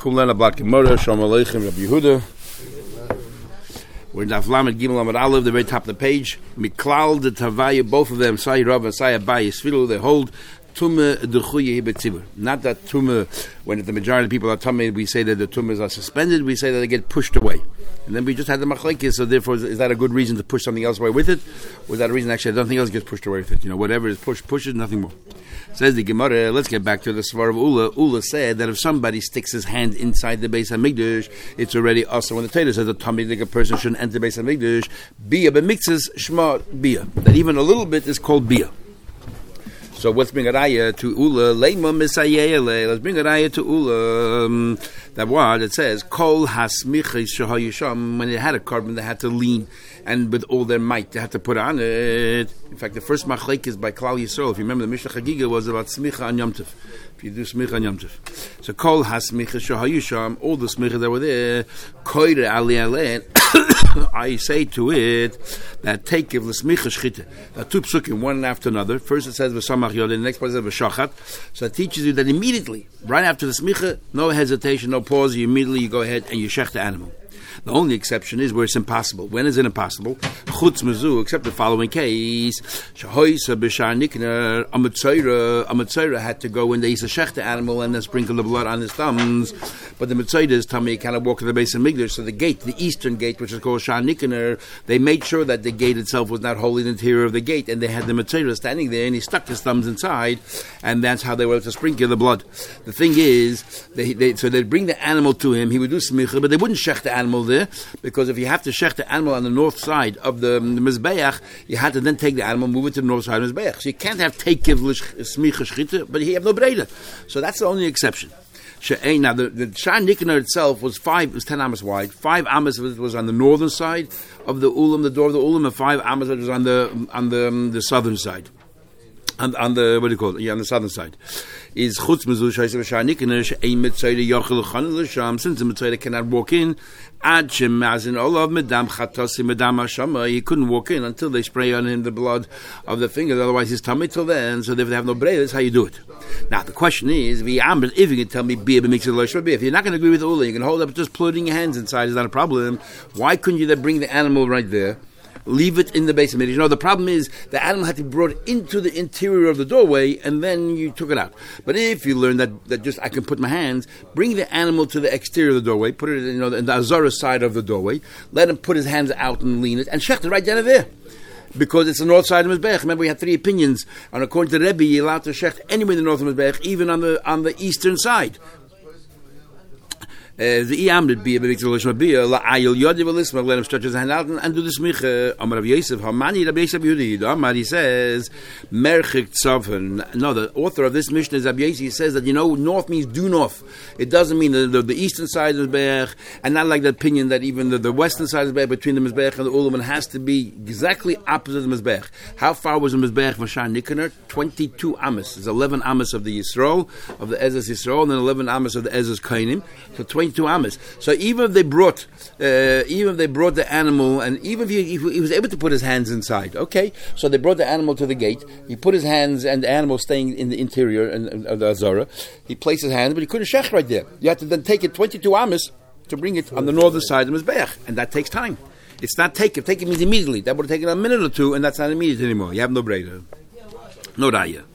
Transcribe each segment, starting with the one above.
Kulana Black Gemara, Shalom Aleichem, Rabbi Yehuda. We're in Daf Lamed Gimel Amud Aleph, the very top of the page. Miklal de Tavaya, both of them, Sai Rav and Sai Abaye Sfilu, they hold Tumah D'chuye Hibetzibur. Not that Tumah, when the majority of people are Tumah, we say that the Tumahs are suspended, we say that they get pushed away. And then we just had the Machlekes, so therefore, is that a good reason to push something else away with it? Or is that a reason actually nothing else gets pushed away with it? You know, whatever is pushes, nothing more. Says the Gemara, let's get back to the Svar of Ula. Ula said that if somebody sticks his hand inside the Beis HaMikdash, it's already also when the Torah says that a person shouldn't enter the Beis HaMikdash, Bia b'mixes shma Bia. That even a little bit is called Bia. So let's bring a raya to Ula. Leima misayele. Let's bring a raya to Ula. That word it says kol hasmichis shahayisham. When it had a carbon, they had to lean, and with all their might, they had to put on it. In fact, the first machlek is by Klal Yisrael. If you remember, the Mishnah Chagiga was about smicha and Yom Tov. If you do smicha and Yom Tov, so kol hasmichis shahayisham. All the smichas that were there, koire ali alen. I say to it that take of the smicha shchita. Two psukim, one after another. First it says v'samach yodin, the next part says v'shachat. So it teaches you that immediately, right after the smicha, no hesitation, no pause. You immediately go ahead and you shech the animal. The only exception is where it's impossible. When is it impossible? Chutz mezu, except the following case. Shahoisa b'shar nikner, a Mitzayra had to go when they used to shech the animal and then sprinkle the blood on his thumbs. But the Mitzayra is tummy cannot walk to the Beis HaMikdash. So the gate, the eastern gate, which is called Shar Nikner, they made sure that the gate itself was not wholly the interior of the gate, and they had the Mitzayra standing there, and he stuck his thumbs inside, and that's how they were able to sprinkle the blood. The thing is, so they'd bring the animal to him, he would do smicha, but they wouldn't shech the animal there, because if you have to shech the animal on the north side of the Mizbeach, you had to then take the animal, move it to the north side of the Mizbeach. So you can't have tekiv smicha shchita, but you have no breda. So that's the only exception. Now the Shar Nikner itself was 10 amas wide. 5 amas of it was on the northern side of the ulam, the door of the ulam, and 5 amas of it was on the southern side. On the what do you call it? Yeah, on the southern side. Is chutz mezu shaisa v'shar nikner she'ein mitzayda yochel l'chan l'sham, since the mitzayda cannot walk in ad shemazin olav medam chatosi medam hashama, he couldn't walk in until they spray on him the blood of the fingers, otherwise he's tummy till then, so if they have no bread, that's how you do it. Now the question is, if you can tell me beer mixed with beer, if you're not going to agree with Ula, you can hold up just putting your hands inside is not a problem. Why couldn't you then bring the animal right there? Leave it in the Beis HaMikdash. No, the problem is the animal had to be brought into the interior of the doorway, and then you took it out. But if you learn that just I can put my hands, bring the animal to the exterior of the doorway, put it in the Azara side of the doorway, let him put his hands out and lean it, and shech it right down there. Because it's the north side of Mizbeach. Remember, we had 3 opinions. And according to the Rebbe, you're allowed to shech anywhere in the north of Mizbeach, even on the eastern side. The Iyamrid be a big solution of beer. La Ayil Yodi Velisma, let him stretch his hand out and do the smicha. Amar Rav Yosef, Hamani Rabbi Yosef Yehudi. Amar, he says, Merchik Tzavon. No, the author of this Mishnah is Rabbi Yosef. He says that, north means due north. It doesn't mean the eastern side of the Mizbeach, and not like the opinion that even the western side of the Mizbeach, between the Mizbeach and the Ulam, has to be exactly opposite of the Mizbeach. How far was the Mizbeach from Shar Nikner? 22 amas. There's 11 amas of the Yisrael, of the Ezras Yisrael, and then 11 amas of the Ezras Kainim. So 22 amas. So even if they brought the animal, and even if he was able to put his hands inside, okay. So they brought the animal to the gate. He put his hands, and the animal staying in the interior of the Azara. He placed his hands, but he couldn't shech right there. You had to then take it 22 amas to bring it on the northern side of Mizbeach, and that takes time. It's not take it. Take it means immediately. That would have taken a minute or two, and that's not immediate anymore. You have no breda, no raya.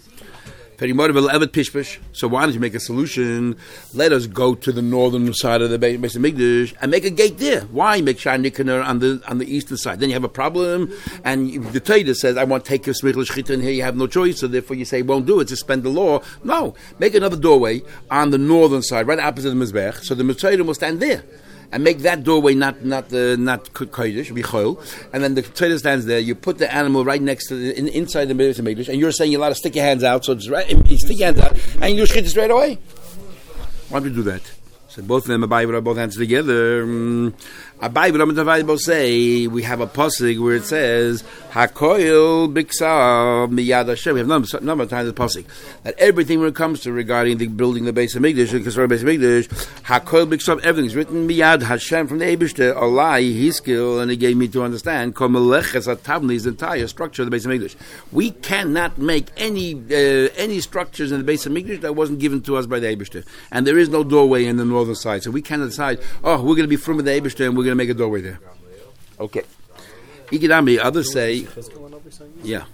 So why don't you make a solution? Let us go to the northern side of the Beis HaMikdash and make a gate there. Why make Shar Nikner on the eastern side? Then you have a problem, and the Torah says, I want to take your smichel shchita, and here you have no choice, so therefore you say, won't do it, suspend the law. No, make another doorway on the northern side, right opposite the Mizbeach, so the Mitzayim will stand there. And make that doorway not kodesh, be chol, and then the Torah stands there. You put the animal right next to inside the Beis HaMikdash, and you're saying you're allowed to stick your hands out. So it's right, you stick your hands out, and you shchit it straight away. Why don't we do that? So both of them, Abaye, both hands together. Abaye and Abaye both say we have a pasuk where it says Hakoil Biksa Miyad Hashem. We have number of times the pasuk that everything when it comes to regarding the building the Beis HaMikdash, because for Beis HaMikdash, Hakoil Biksa, everything is written Miyad Hashem from the Eibishter. Allah, His skill, and He gave me to understand Komeleches Atavni, His entire structure of the Beis HaMikdash. We cannot make any structures in the Beis HaMikdash that wasn't given to us by the Eibishter, and there is no doorway in the north northern side. So we can decide, we're going to be from the Eibishter and we're going to make a doorway there. Okay. Ikadamri, others say, yeah.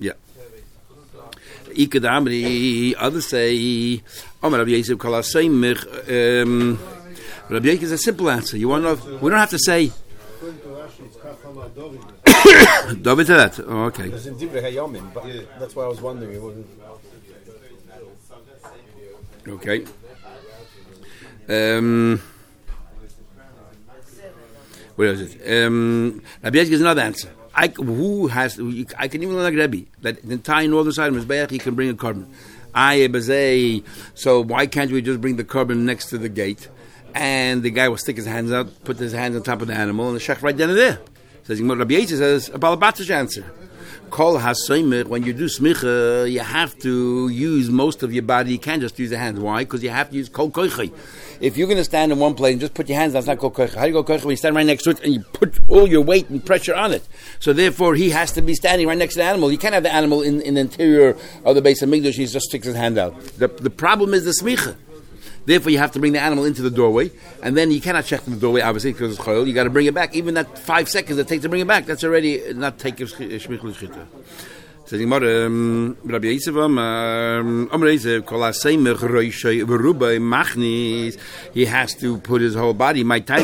Ikadamri, others say, Rabbi Yosef Kol HaSeimich. Rabbi Yosef is a simple answer. You want to know? We don't have to say. David to that. Oh, okay. It's in Divrei Hayomim, but that's why I was wondering. Okay. Where is it? Rabbi Yosef gives another answer. I can even learn like Rebbe that the entire northern side of Mizbeach he can bring a carbon. So why can't we just bring the carbon next to the gate? And the guy will stick his hands out, put his hands on top of the animal, and the shech right then and there. Says Rabbi Yosef says a balabatish answer. Kol hasoymich, when you do smicha, you have to use most of your body. You can't just use the hands. Why? Because you have to use kol koichi. If you're going to stand in one place and just put your hands, that's not kol koichi. How do you go koichi? When you stand right next to it and you put all your weight and pressure on it. So therefore, he has to be standing right next to the animal. You can't have the animal in the interior of the base of Migdash. He just sticks his hand out. The problem is the smicha. Therefore, you have to bring the animal into the doorway, and then you cannot check the doorway, obviously, because it's choil. You got to bring it back. Even that 5 seconds it takes to bring it back, that's already not take shmichel shchita. Says Rabbi Yosef, he has to put his whole body. My time,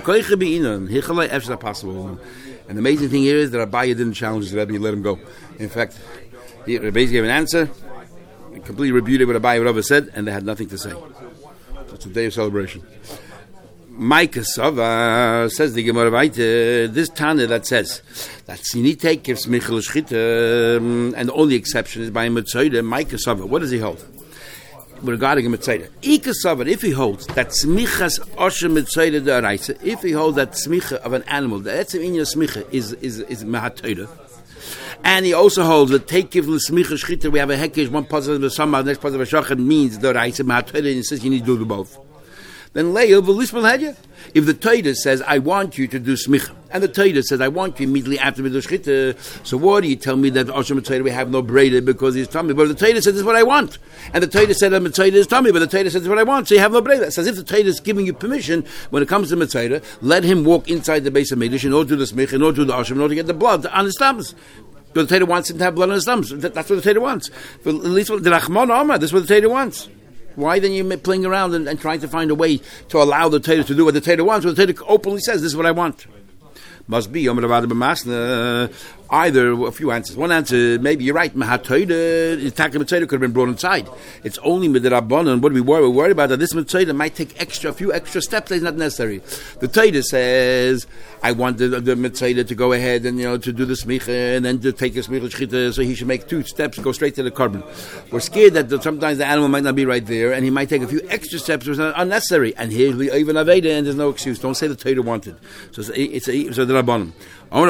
possible. And the amazing thing here is that Abaye didn't challenge the Rebbe, he let him go. In fact, Rebbe gave an answer, completely refuted what Abaye Rava said, and they had nothing to say. It's a day of celebration. Micah Sava says the Gemara Vaita, this Tana that says that Sinite gives Michel Shchita, and the only exception is by Mitzayda, Micah Sava. What does he hold? Regarding a Mitzayda. Ika Sava, if he holds that Smichas Osha Mitzayda Daraisa, if he holds that Smicha of an animal, the Etzim Inya Smicha is Mahatoida. And he also holds that take if l'smicha shchita, we have a hekesh, one puzzle of a summa, next puzzle of a shachan means the raisa mahatoida, and he says you need to do both. Then Leil v'lismal hedya. If the Torah says I want you to do smicha, and the Torah says I want you immediately after we do shchita, so why do you tell me that Oshem Mitzayda we have no breda because he's tummy? But the Torah says this is what I want, and the Torah said that Mitzayda is tummy, but the Torah says this is what I want, so you have no breda. It's as if the Torah is giving you permission when it comes to Mitzayda, let him walk inside the base of Mikdash in order to do the smicha, in order to do the Oshem, in order to get the blood on his thumbs. But the Torah wants him to have blood on his thumbs. That's what the Torah wants. But at least the Rachman Omar, that's what the Torah wants. Why then you playing around and trying to find a way to allow the Torah to do what the Torah wants? What the Torah openly says, this is what I want. Must be either a few answers. One answer, maybe you're right. The Taka Mitzayda could have been brought inside. It's only Midrabanan. What do we're worried about that this Mitzayda might take a few extra steps that is not necessary. The Torah says, I want the Mitzayda to go ahead and to do the smicha and then to take a smicha shchita, so he should make 2 steps and go straight to the carbon. We're scared that sometimes the animal might not be right there and he might take a few extra steps which are unnecessary. And here's even Aveda and there's no excuse. Don't say the Torah wanted. So it's the Rabbanim. From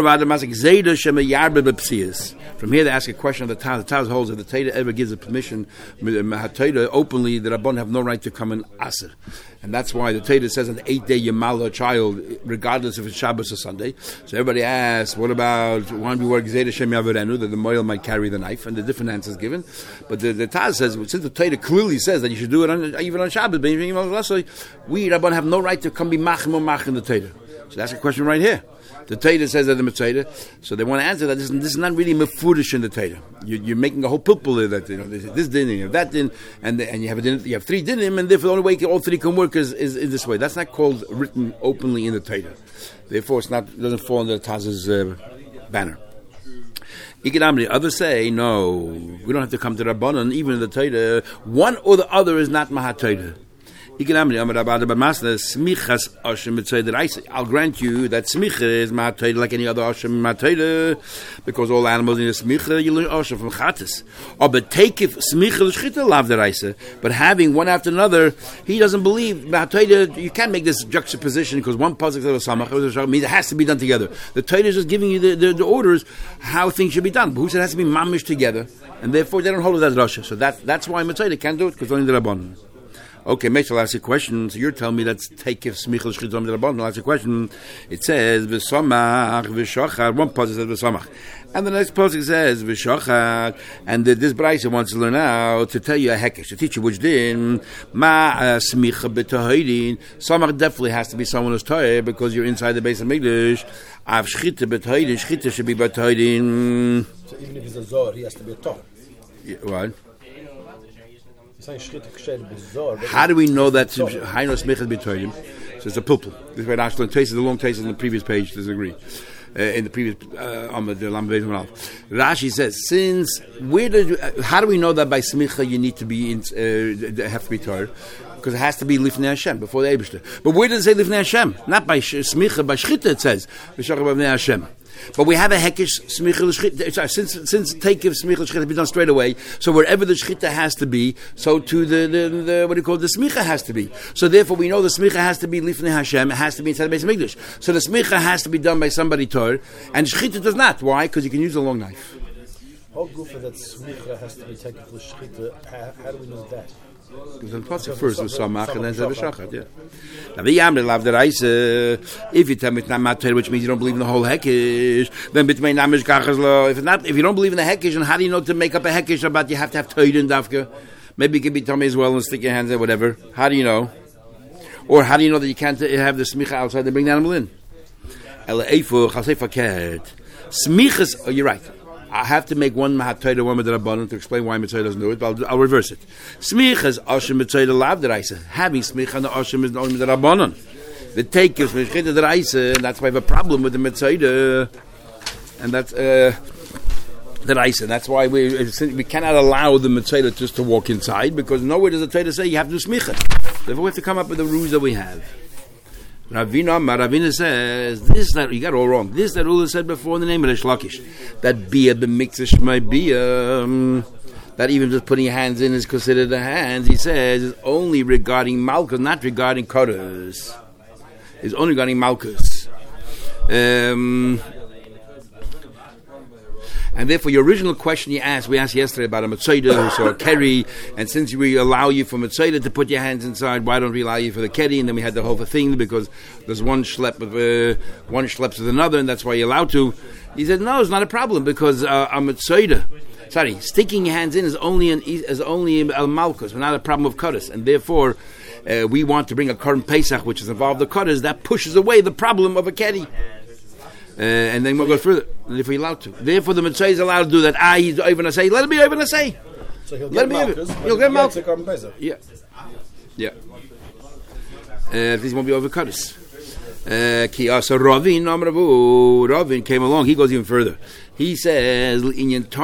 here they ask a question of the Taz. The Taz holds that the Torah ever gives a permission openly, the Rabban have no right to come and aser. And that's why the Torah says on the 8th day you mal a child, regardless if it's Shabbos or Sunday. So everybody asks, what about when we work Gzeir Hashem Yavarenu, that the moil might carry the knife, and the different answers given. But the Taz says, since the Torah clearly says that you should do it even on Shabbos, we Rabban have no right to come be machim or mach in the Torah. So that's a question right here. The Torah says that the Mitzayda, so they want to answer that this is not really mefurish in the Torah. You're making a whole pilpul that this din, you have that din, and you have 3 dinim, and therefore the only way all 3 can work is this way. That's not called written openly in the Torah. Therefore, it doesn't fall under the Taz's banner. Others say no, we don't have to come to Rabbanan. Even in the Torah, one or the other is not Mahat I'll grant you that smicha is ma'atayda like any other Hashem ma'atayda, because all animals need a smicha, you learn Hashem from chatas. But take if smicha l'shchita lav deraisa, but having one after another, he doesn't believe ma'atayda. You can't make this juxtaposition because one pasuk says samach means it has to be done together. The Torah is just giving you the orders how things should be done. But who said it has to be mamish together, and therefore they don't hold it as rasha. So that's why ma'atayda can't do it because only the Rabbanan. Okay, Mitchell asked a question. So you're telling me that's take if smichel shchitom derabbanan. I'll ask a question. It says v'samach v'shachar. One pasuk says v'samach, and the next pasuk says v'shachar. And this brayso wants to learn out to tell you a hekesh, to teach you which din ma smicha b'tahoidin. Samach definitely has to be someone who's tired because you're inside the base of Mikdash. Av shchita b'tahoidin. Shchita should be b'tahoidin. So even if he's a zor, he has to be a tor. Yeah, what? How do we know that Haino Smichas B'Torim? So it's a pilpul. This way, Ashton tasted the long taste in the previous page. Disagree in the previous on the Lam Beis Malal. Rashi says, how do we know that by Smicha you need to be have to be Torah? Because it has to be Lifnei Hashem before the Eibishter. But where does it say Lifnei Hashem? Not by Smicha, by Shchita it says V'shachar B'Vnei Hashem. But we have a hekesh smicha l'shchita. Since take of smicha l'shchita be done straight away, so wherever the shchita has to be, so to the what do you call it? The smicha has to be. So therefore, we know the smicha has to be lifnei Hashem. It has to be inside the base of Mikdash. So the smicha has to be done by somebody Torah, and shchita does not. Why? Because you can use a long knife. How good for that smicha has to be taken for shchita? How do we know that? Because the pasuk first was samach and then said v'shachat. Yeah. Now the yamre lav deraisa. If you tell me it's not matter, which means you don't believe in the whole hekesh, then bitmei namish kachas lo. If you don't believe in the hekesh, and how do you know to make up a hekesh about you have to have toid and dafka? Maybe you can be tummy as well and stick your hands in whatever. How do you know? Or how do you know that you can't have the smicha outside and bring the animal in? Ela eifu chasei faket. Smichas. Oh, you're right. I have to make one mahatayda, one mitzvah to explain why mitzvah doesn't do it, but I'll reverse it. Smicha is ashim mitzvah lav deraisa. Having smicha and the ashim is only mitzvah. The take is mitzvah deraisa, and that's why I have a problem with the mitzvah, and that's deraisa. That's why we cannot allow the mitzvah just to walk inside, because nowhere does the Torah say you have to do smicha. Therefore, we have to come up with the rules that we have. Ravina says this that you got it all wrong. This that Ula said before in the name of Reish Lakish, that bia b'mikdash my bia, that even just putting your hands in is considered a hand. He says is only regarding malchus, not regarding kodesh. It's only regarding malchus. And therefore, your original question we asked yesterday about a mitzvah or a keri, and since we allow you for mitzvah to put your hands inside, why don't we allow you for the keri? And then we had the whole thing because there's one schleps with another, and that's why you're allowed to. He said, no, it's not a problem because a mitzvah, sticking your hands in is only a malchus, not a problem of kodesh, and therefore we want to bring a korban pesach, which is involved the kodesh, that pushes away the problem of a keri. And then we'll go further. If we're allowed to, therefore the mitzvah is allowed to do that. He's over to say, let it be over to say. So he'll get malchus. He'll get malchus. Yeah. This won't be over kodesh. So Ravin came along. He goes even further. He says, he said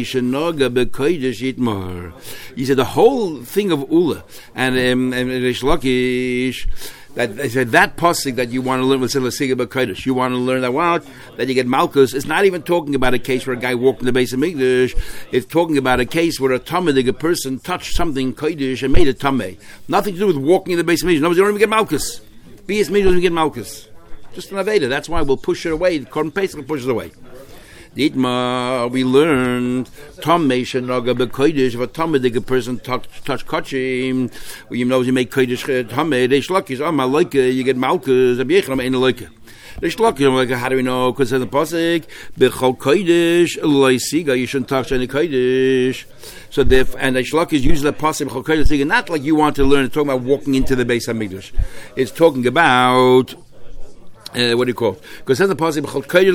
the whole thing of Ula and Reish Lakish, that they said that pasuk that you want to learn with Silasiga B'Kodesh, you want to learn that you get Malchus. It's not even talking about a case where a guy walked in the base of Mikdash. It's talking about a case where a Talmudic person touched something Kodesh and made it Tameh. Nothing to do with walking in the base of Mikdash. Nobody don't even get Malchus. Bias Mikdash doesn't get Malchus. Just an Aveda. That's why we'll push it away. The Korban Pesach pushes it away. Ditma, we learned Tameh Shenoga B'Kodesh. If a Talmudic person touch Kachim, well, you know you make Kodesh Tameh. Reish Lakish, Malaika, you get Malchus. Rabbi Yechon, ain't a Malaika. Reish Lakish, how do we know? Because in the pasuk, B'Chol Kodesh Loisiga, you shouldn't touch any Kodesh. So and Reish Lakish uses the pasuk B'Chol Kodesh, not like you want to learn. It's talking about walking into the base of Mikdash. It's talking about. What do you call it? Because then the pasuk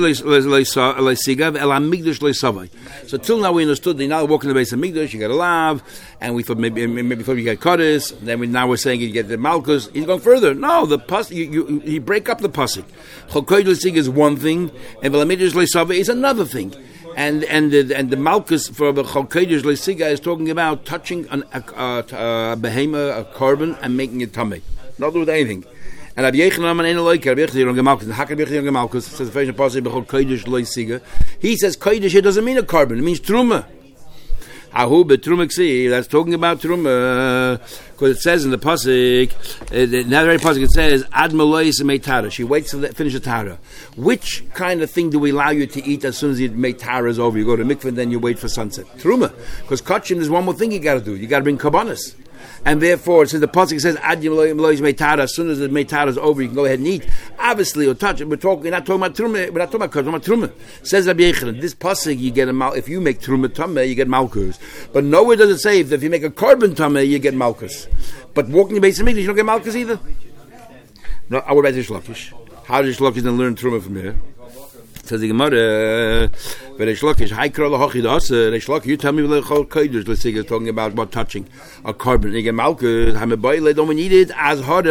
so till now we understood that you now walk in the base of Mikdash, you get a lav, and we thought maybe before you get kodesh. Then now we're saying you get the malchus. He's going further. No, the pasuk you break up the pasuk. Chol kodesh is one thing, and Mikdash leisava is another thing. And the malchus for the Chol kodesh leisiga is talking about touching a behema, a korban, and making it tamei. Not with anything. And Rabbi Yechon ain't a like Rabbi Yechon don't get malchus. How can Rabbi Yechon get malchus? It says the first passage b'chol kodesh lo yisiga. He says kodesh here doesn't mean a carbon. It means truma. Ahu betruma ksi. That's talking about truma because it says in the pasuk. Now the very pasuk it says ad melois meitara. She waits to finish the tara. Which kind of thing do we allow you to eat as soon as the meitara is over? You go to mikvah and then you wait for sunset. Truma, because kachim is one more thing you got to do. You got to bring kabbanas. And therefore, since the pasuk says ad yom lois meitara, as soon as the meitara is over, you can go ahead and eat. Obviously, or touch it. We're not talking about truma. We're not talking about truma. Says Rabbi Yechanan, this pasuk you get if you make truma tameh, you get malchus. But nowhere does it say if you make a korban tameh, you get malchus. But walking the base of Mikdash, you don't get malchus either. No, I would write Rish Lakish. How does Rish Lakish then learn truma from here? Says the Gemara, Rish Lakish, Rish Lakish, you tell me what the Kodesh, let's say you're talking about what touching a carbon. You get malchus, don't need it as hard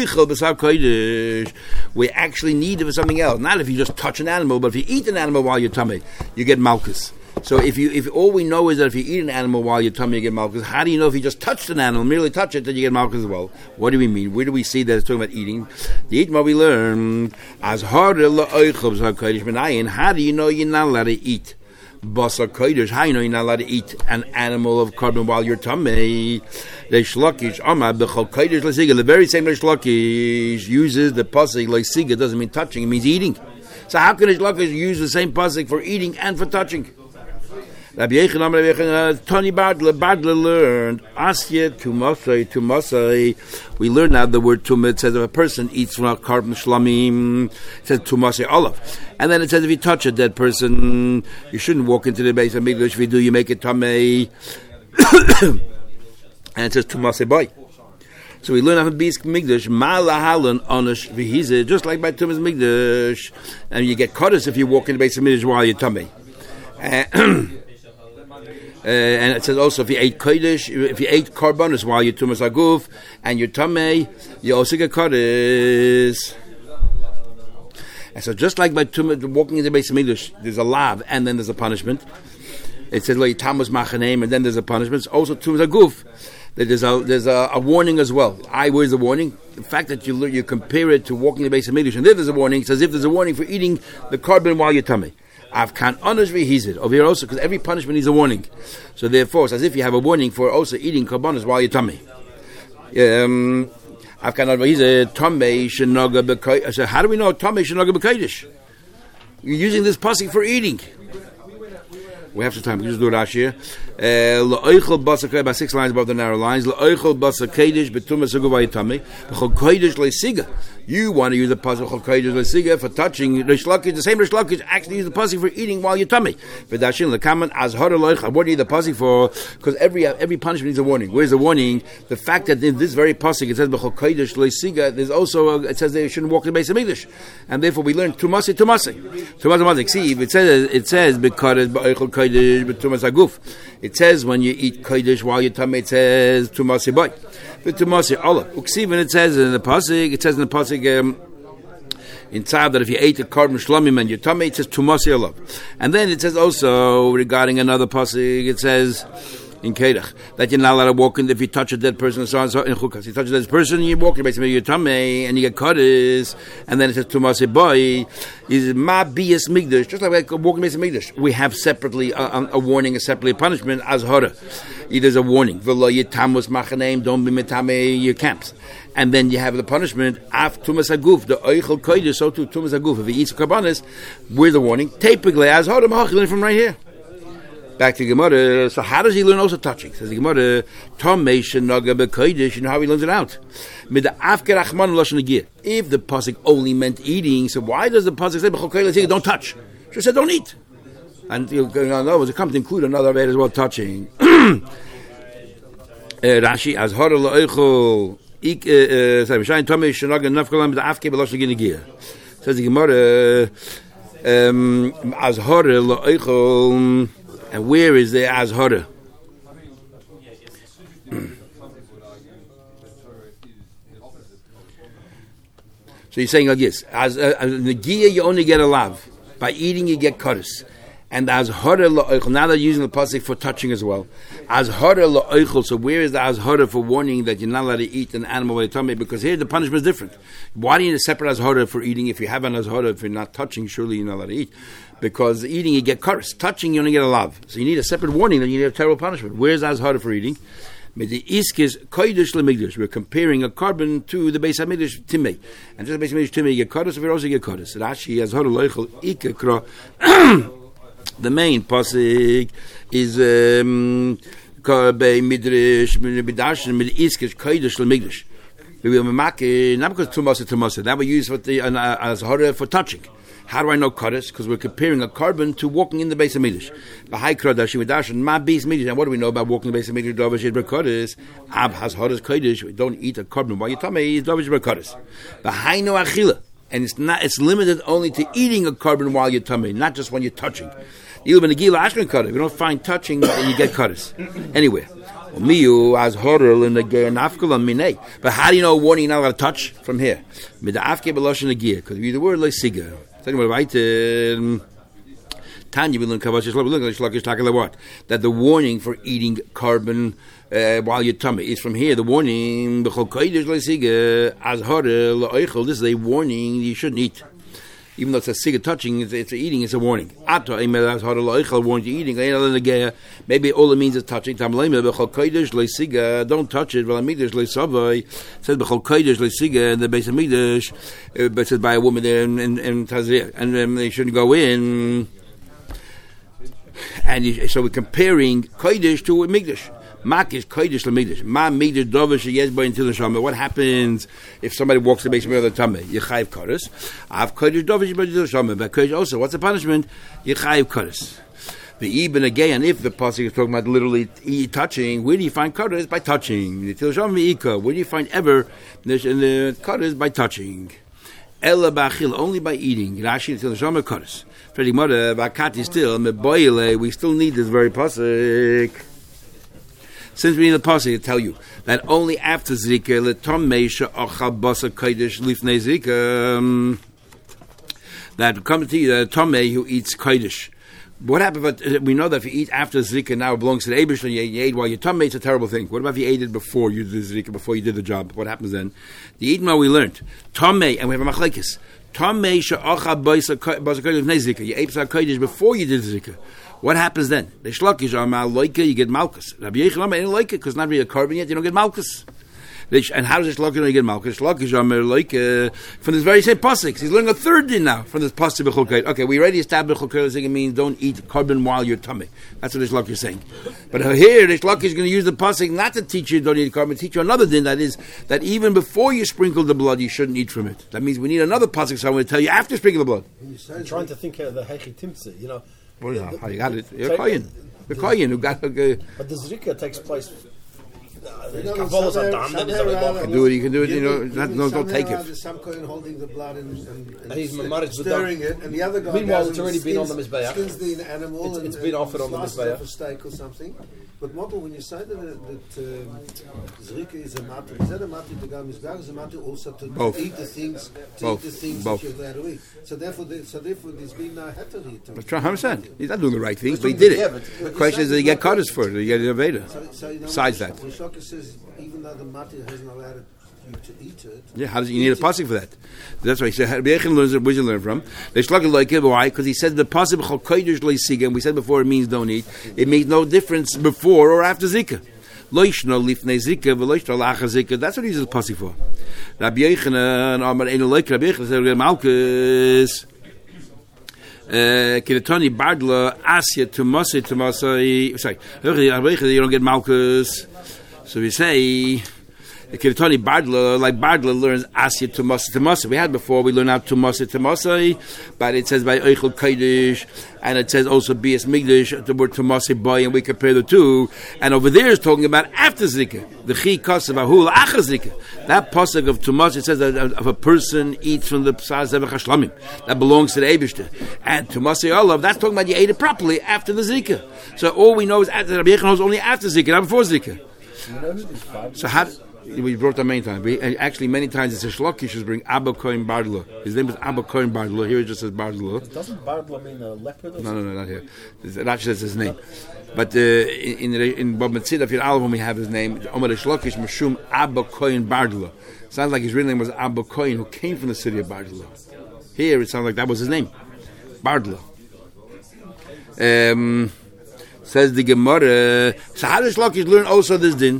we actually need it for something else. Not if you just touch an animal, but if you eat an animal while you're tummy, you get malchus. So if all we know is that if you eat an animal while you're tummy, you get malchus, how do you know if you just touched an animal, merely touch it, that you get malchus as well? What do we mean? Where do we see that it's talking about eating? The eat what we learn as hard how do you know you're not allowed to eat basar kodesh? How do you know you're not allowed to eat an animal of carbon while you're tummy? Reish Lakish Amar b'chol kodesh l'siga. The very same Reish Lakish uses the pasuk like siga, doesn't mean touching, it means eating. So how can Reish Lakish use the same pasuk for eating and for touching? Rabbi Yechanan, Tony Badler learned, Asya Tumasai. We learn now the word tumah. It says if a person eats from a carbon shlamim, it says Tumasai olive. And then it says if you touch a dead person, you shouldn't walk into the base of Mikdash. If you do, you make it tamei. And it says Tumasai boy. So we learn from Beis Mikdash, Malahalan Onish Vihize, just like by Tumas Mikdash. And you get kodesh if you walk in the base of Mikdash while you're tamei. And it says also if you ate kodesh, if you ate karbonos while you're tumas aguf and you're tamei, you also get kodesh. And so just like by walking in the base of Mikdash, there's a lav and then there's a punishment. It says like tamus machaneim and then there's a punishment. It's also tumas aguf. There's a warning as well. Where's the warning? The fact that you compare it to walking in the base of Mikdash, and there's a warning. It's as if there's a warning for eating the carbon while you're tamei. Over here also, because every punishment needs a warning. So therefore, it's as if you have a warning for also eating karbanos while you're tummy. So how do we know tamei shenoga b'kodesh? You're using this pasuk for eating. We have some time. We can just do it last year. La'oichel basar, about 6 lines above the narrow lines. La'oichel basar kodesh b'tumas aguf v'yitamei. B'chol kodesh le'siga. You want to use the pasuk chol kodesh le'siga for touching. Rish Lakish, the same Rish Lakish, actually use the pasuk for eating while you're tummy. V'dashin l'kaman azhar loich. What do you need the pasuk for? Because every punishment needs a warning. Where's the warning? The fact that in this very pasuk it says b'chol kodesh le'siga. There's also it says they shouldn't walk in the base of English, and therefore we learn tumasi. See, it says because b'oichel kodesh b'tumas aguf. It says when you eat kodesh while you're tummy, it says tumasi boy. The tumasi Allah. Uksiv, it says in the pasuk. It says in the pasuk in Tzav that if you ate a carbon shlamim and your tummy, it says tumasi Allah. And then it says also regarding another pasuk. It says in Kedach that you're not allowed to walk in if you touch a dead person and so on and so in Chukas. You touch a dead person, you walk in basically your tummy and you get kodesh, and then it says tumasi boy is ma bias migdash, just like walking base of migdash. We have separately a warning, a separately punishment as hora. There's a warning. V'lo yitamus machaneim, don't be metame your camps. And then you have the punishment af tumas aguf, the oichel kodesh, so too tumas aguf. If he eats karbanis, where's the warning? Typically as hora machilin from right here. Back to Gemara. So how does he learn also touching? Says the Gemara, Tomei shenaga b'kodesh. You know how he learns it out? If the pasuk only meant eating, so why does the pasuk say b'chol kodesh don't touch? She said don't eat. And it comes to include another word as well, touching. Rashi as hara la'oichel Tomei shenaga nafkalam b'afke b'losh negia. Says the Gemara, as hara la'oichel. And where is the azhara? So you're saying like this: as negia, you only get a lav. By eating, you get kodesh. And azhara la'oichel. Now they're using the pasuk for touching as well. Azhara la'oichel. So where is the azhara for warning that you're not allowed to eat an animal with a tummy? Because here the punishment is different. Why do you need a separate azhara for eating? If you have an azhara, if you're not touching, surely you're not allowed to eat. Because eating you get curse, touching you only get a lav. So you need a separate warning that you need a terrible punishment. Where's azhara for eating? We're comparing a carbon to the base of Mikdash Timei. And just the base of Mikdash Timei you get kodesh, we also get kodesh. Rashi azhara loichel ikekra. The main pasuk is Bei Midrash, Midrash, mit Iskish, Kodesh, Lemigdash. We will make not because Tumasa. That we use for the as horror for touching. How do I know Kodesh? Because we're comparing a carbon to walking in the base of Midrash. Bahai Kodesh, Midrash, and Ma Beis Midrash. And what do we know about walking in the base of Midrash? Dovish Ber Kodesh. Ab has horror Kodesh. We don't eat a carbon while you tell me Dovish Ber Kodesh. Bahai no Achila. And it's limited only to eating a carbon while you're tummy, not just when you're touching. Even in the Gila Ashkan Kodesh, if you don't find touching, then you get Kodesh. Anyway. Miyu as horror in the gear nafkala minay. But how do you know a warning you're not allowed to touch from here? With the afke beloshin the gear, because we use the word like siga. Anyway, right? Tanya will learn what? That the warning for eating carbon while your tummy is from here. The warning as horror. This is a warning you shouldn't eat. Even though it's a cigarette touching, it's eating, it's a warning. Warning you eating. Maybe all it means is touching. Don't touch it. It says in the base of Mikdash, but it says by a woman there in Tazir, and they shouldn't go in. And so we're comparing Kodesh to Mikdash. Mak is kodesh lemigdash. Ma migdash dovish yes by until the shama. What happens if somebody walks the basement of the tummy? You chayiv kodesh. I've kodesh dovish by until the shama. But kodesh also, what's the punishment? You chayiv kodesh. The even again, if the pasuk is talking about literally touching, where do you find kodesh? By touching. Until shama ika. Where do you find ever the kodesh? By touching. Ella ba'achil, only by eating. Rashi until the shama kodesh. Freddy mother vakati still meboile. We still need this very pasuk. Since we need the pasuk to tell you that only after zika letom meisha ochal basa kodesh lifnei zika that comes to you that tomei who eats kodesh. What happens? But we know that if you eat after zika now it belongs to the Eibush and you ate while your tomei, it's a terrible thing. What about if you ate it before you did zika, before you did the job? What happens then? The eat we learned tomei, and we have a machlekes tomei she'ochal basa kodesh lifnei zika. You ate kodesh before you did zika. What happens then? The shlokish are loika, you get malchus. Rabbi Yechon ain't like it because not really a carbon yet, you don't get malchus. And how does the shlokish know you get malchus? Shlokish are loika from this very same pasuk. He's learning a third din now from this pasuk b'chol. Okay, we already established b'chol. It means don't eat carbon while you're tummy. That's what the shlokish is saying. But here the shlokish is going to use the pasuk not to teach you don't eat carbon, teach you another din. That is that even before you sprinkle the blood, you shouldn't eat from it. That means we need another pasuk. So I'm going to tell you after sprinkle the blood. I'm trying to think of the heichi timtze, you know. Well, how you got it? You're a kohen. The kohen who got. But the zrika takes place. You can do it. You can do it. You know, don't take it. There's some kohen holding the blood and he's stirring it, and the other guy. Meanwhile, it's already been on the mizbeach. Skins the animal. It's been offered on the mizbeach. A steak or something. But Motto, when you say that zrika is a matter, is that a matter to go mizbeach? Is a matter also to eat the things, that you're there to eat. So therefore, there's been no heter here. That's 100%. He's not doing the right things, but he did it. The question is, did he get cutters for it? Did he get a Veda? Besides that. The Shlokish says, even though the matter hasn't allowed you to eat it. Yeah, how does you need a pasuk for that? That's why he said, where did you learn from? The Shlokish like it, why? Because he said the pasuk b'chol kodesh leisiga, and we said before it means don't eat. It makes no difference before or after zika. Loishno lifnei zika, v'loishno lacha zika. That's what he uses the pasuk for. Rabbi Yochanan, Amar Eino Leik, Rabbi Yochanan said, Malkus. Kiratoni Bardla Asya Tumasai. Sorry, you don't get Malkus. So we say Kiratoni Bardla, like Bardla learns Asya Tumasai. We had before, we learned out Tumasai, but it says by Eichel Kodesh, and it says also Bias Migdash, the word Tumasai boy, and we compare the two. And over there is talking about after Zika, the Chi Kasav Ahul Acha Zika. That pasuk of Tumasai says that if a person eats from the Psar Zevach HaShlamim, that belongs to the Eibishter. And Tumasai Olav, that's talking about you ate it properly after the Zika. So all we know is after Rabbi Yechon knows only after Zika, not before Zika. So how? We brought that many times. Actually, many times it's a shlokish who's bring Abba Kohen Bardla. His name is Abba Kohen Bardla. Here it just says Bardla. Doesn't Bardla mean a leopard? No, not here. It actually says his name. But in Bab Metzid, if you're album, we have his name. Omar Shlokish Mashum Abba Kohen Bardla. Sounds like his real name was Abba Kohen, who came from the city of Bardla. Here it sounds like that was his name, Bardla. Says the Gemara. So how does Shlokish learn also this din?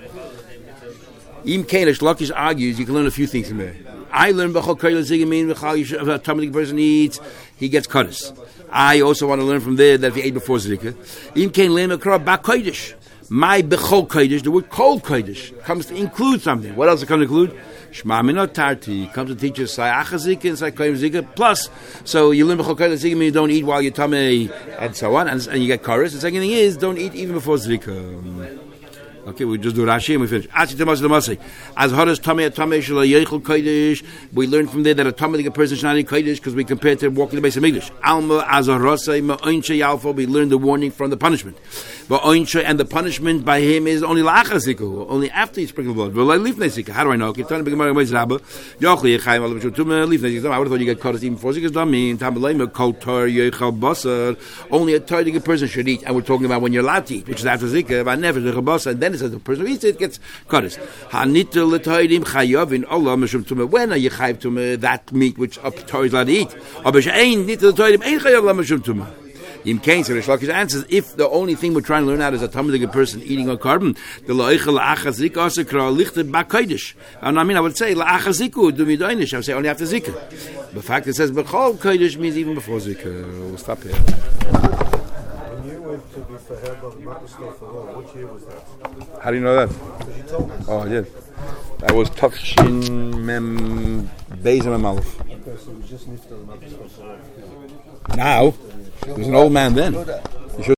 Im Kainish Lakish argues you can learn a few things from there. I learned B'chol Kodesh Zigamin B'chol a Talmudic person eats, he gets Kodesh. I also want to learn from there that if he ate before Zika, Im Kain Leim Akra B'Kodesh. My bechol kodesh, the word kol kodesh comes to include something. What else it comes to include? Shema minot tarti comes to teach us say achazika and say koyim zika. Plus, so you learn bechol kodesh zika means you don't eat while you're tummy and so on, and you get chorus. The second thing is don't eat even before zika. Okay, we just do Rashi and we finish. As Horace Tamei Shela Yechel Kodesh, we learn from there that a Tamei person should not eat Kodesh because we compare it to walking the base of English. Alma Azarosei Ma'oinche Yalfo, we learn the warning from the punishment. But Oinche and the punishment by him is only La'achasiku, only after he sprinkled blood. How do I know? Okay, turn to Gemara Moiz Rabba. Yochli Yechaim Alam Shutum Lifnei. I would have thought you get caught even before Zikas Damin. Tamalema Kol Tor Yechel Basar. Only a tardy person should eat, and we're talking about when you're allowed to eat, which is after Zikah, but never the Basar, and then it says the person who eats it gets cutters. When are you chayiv to that meat which a Torah is allowed to eat? In case the Rish answers, if the only thing we're trying to learn out is a Talmudic person eating a carbon, the loichel la'achazik also kra lichted ba'kodesh. I would say la'achaziku do midoinish. I would say only after zikah. The fact it says b'chol kodesh means even before zikah. We'll stop here. When you went to be for which year was that? How do you know that? Because you told me. Oh, I did. That was Tafshin Mem Beis Mem Aleph. Okay, so we just nifted the Now, he was an old man then.